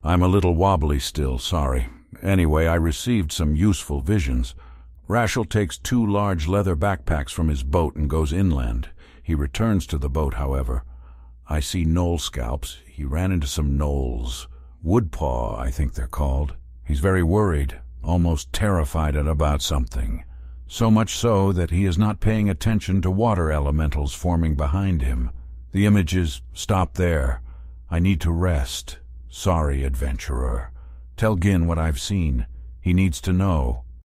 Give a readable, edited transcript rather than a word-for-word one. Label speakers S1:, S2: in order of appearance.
S1: I'm a little wobbly still, sorry. Anyway, I received some useful visions. Rashel takes 2 large leather backpacks from his boat and goes inland. He returns to the boat, however. I see knoll scalps. He ran into some knolls. Woodpaw, I think they're called. He's very worried, almost terrified about something. So much so that he is not paying attention to water elementals forming behind him. The images stop there. I need to rest. Sorry, adventurer. Tell Gin what I've seen. He needs to know.